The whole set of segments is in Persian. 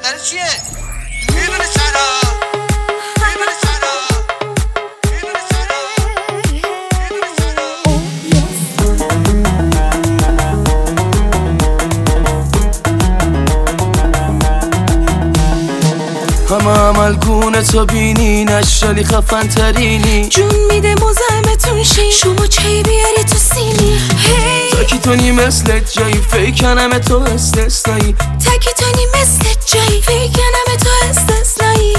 دختر چیه؟ میدونه چرا؟ میدونه چرا؟ میدونه چرا؟ میدونه چرا؟ همه عملگونه تا بینی نشالی خفن ترینی جون میده مزاحمتون شی شما چای بیاری تو سینی تاکیتونی مثل جایی فیکنم تو استثنایی تاکیتونی مثل جایی فیکنم تو استثنایی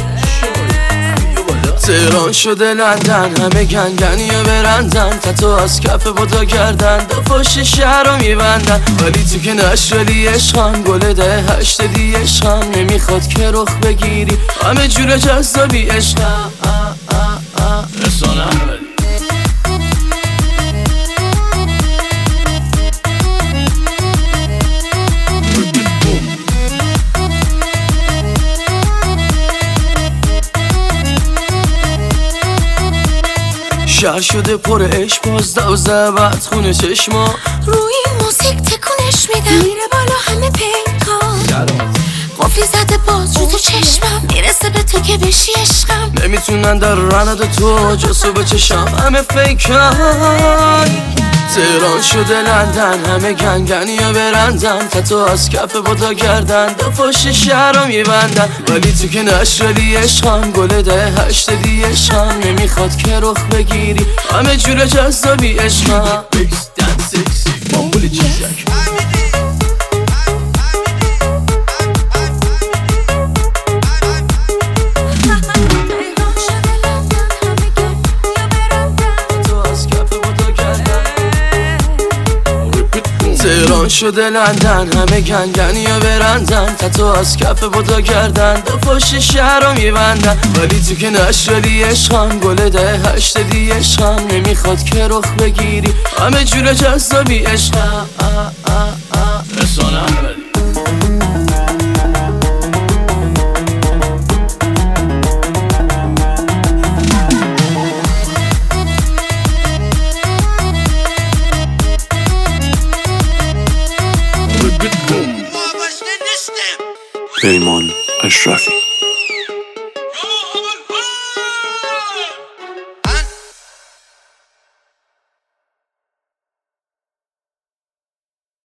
تهران شده لندن همه گنگنی و برندن تا تو از کف بودا گردن دو پشت شهر رو میبندن ولی تو که نشالی عشقم گل ده هشتدی عشقم نمیخواد که رخ بگیری همه جور جذابی عشقم رسانم شهر شده پر عشق باز دو زبط خونه چشما روی این موسیقی تکونش میدم میره بالا همه پیکان قفلی زده باز رو تو چشمم میرسه به تو که بشی عشقم نمیتونن در رند تو جسو بچشم همه فیکان تهران شده لندن همه گنگنی و برندن تا تو از کف بودا گردن دو پشت شهر رو میبندن ولی تو که نشالی عشقم گل ده هشتدی عشقم نمیخواد که رخ بگیری همه جور جذابی عشقم بیکس دن سکسی مامبول چیزک تهران شده لندن همه گنگنی و برندن تا تو از کف بودا گردن دو پشت شهر رو میبندن ولی تو که نشالی عشقم گل ده هشتدی عشقم نمیخواد که رخ بگیری همه جور جذابی عشقم رسانم پیمان اشرفی